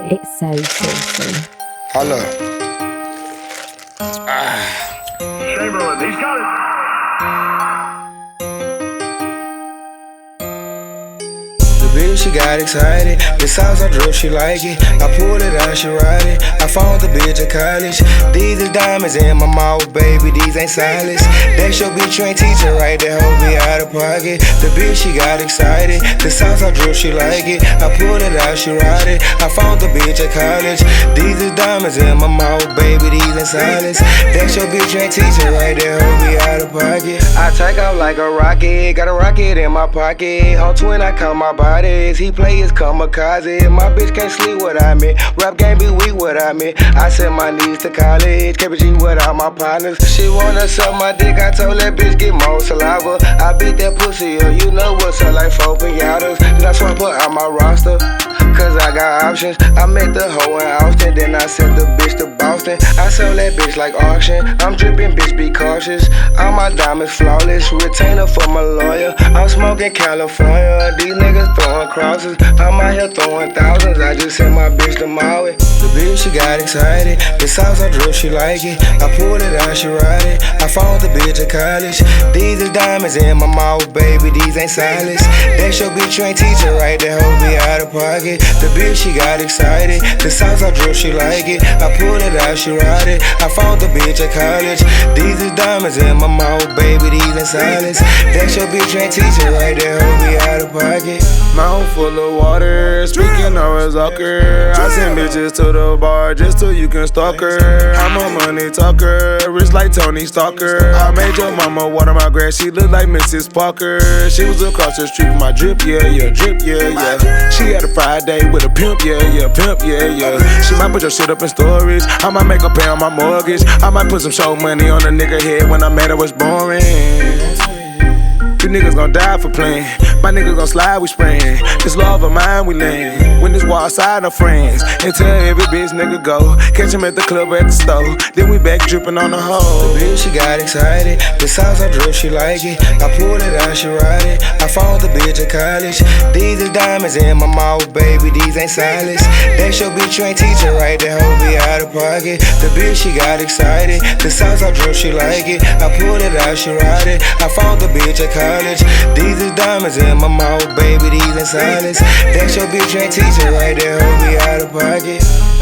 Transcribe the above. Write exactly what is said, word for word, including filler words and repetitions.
It's so saucy. Hello. Ah. Chamberlain, he's got it. Bitch, she got excited. The sauce I drew, she like it. I pulled it out, she ride it. I found the bitch at college. These is diamonds in my mouth, baby. These ain't silence. That's your bitch, you ain't teaching right. That hoe be out of pocket. The bitch, she got excited. The sauce I drew, she like it. I pulled it out, she ride it. I found the bitch at college. These is diamonds in my mouth, baby. These ain't silence. That's your bitch, you ain't teaching right. That hoe be out of pocket. I take off like a rocket. Got a rocket in my pocket. On twin, I call my body. He play his kamikaze. My bitch can't sleep without me. Rap game be weak without me. I sent my knees to college. K P G without my partners. She wanna suck my dick. I told that bitch get more saliva. I beat that pussy up. You know what's up like four pinatas. Then I swap her out my roster. Cause I got options. I met the hoe in Austin. Then I sent the bitch to Boston. I sold that bitch like auction. I'm dripping, bitch, be cautious. All my diamonds flawless. Retainer for my lawyer. I'm smoking California. These niggas throwing crosses. I'm out here throwing thousands. I just sent my bitch to Maui. The bitch, she got excited. The sauce I drew, she like it. I pulled it out, she ride it. I found the bitch at college. These is diamonds in my mouth, baby. These ain't silence. That's your bitch, you ain't teaching right. That hoe be out of pocket. The bitch, she got excited. The sauce I drew, she like it. I pulled it out, she ride it. I found the bitch at college. These is diamonds in my mouth, baby. These ain't silence. That's your bitch, you ain't teaching right. That hoe be out of pocket. Mouth full of water, speaking of a Zucker. I send bitches to the bar just so you can stalk her. I'm a money talker, rich like Tony Stalker. I made your mama water my grass, she look like Missus Parker. She was across the street with my drip, yeah, yeah, drip, yeah, yeah. She had a Friday with a pimp, yeah, yeah, pimp, yeah, yeah. She might put your shit up in stories, I might make her pay on my mortgage. I might put some show money on a nigga head when I met her was boring. You niggas gon' die for playing. My niggas gon' slide, we spraying. This love of mine, we laying. When this war outside, no friends. And tell every bitch nigga go. Catch him at the club or at the store. Then we back dripping on the hoe. The bitch, she got excited. The sauce I drew, she like it. I pulled it out, she ride it. I found the bitch at college. These is diamonds in my mouth, baby. These ain't silence. That's your bitch, you ain't teaching right. That hoe be out of pocket. The bitch, she got excited. The sauce I drew, she like it. I pulled it out, she ride it. I found the bitch at college. These is diamonds in my mouth, baby, these ain't silence. That's your bitch, you ain't teaching right. That hoe be out of pocket.